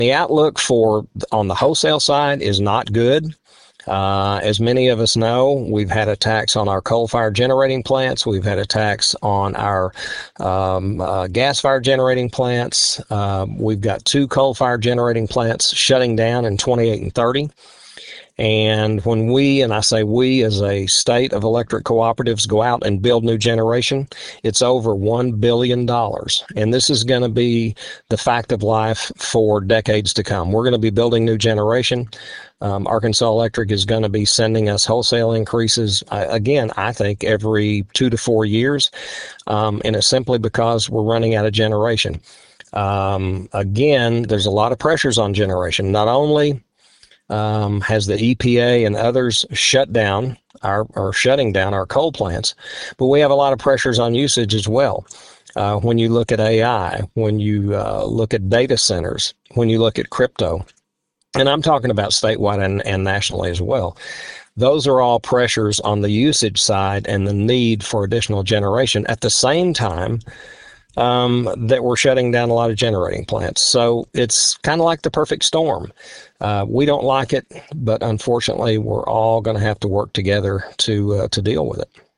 The outlook for on the wholesale side is not good. As many of us know, we've had attacks on our coal-fired generating plants. We've had attacks on our gas-fired generating plants. We've got 2 coal-fired generating plants shutting down in 28 and 30. And when we, and I say we as a state of electric cooperatives, go out and build new generation, it's over $1 billion. And this is going to be the fact of life for decades to come. We're going to be building new generation. Arkansas Electric is going to be sending us wholesale increases, again, I think every 2 to 4 years. And it's simply because we're running out of generation. Again, there's a lot of pressures on generation. Not only has the EPA and others shutting down our coal plants, but we have a lot of pressures on usage as well. When you look at AI, when you look at data centers, when you look at crypto, and I'm talking about statewide and nationally as well, those are all pressures on the usage side and the need for additional generation at the same time that we're shutting down a lot of generating plants. So it's kind of like the perfect storm. We don't like it, but unfortunately, we're all going to have to work together to deal with it.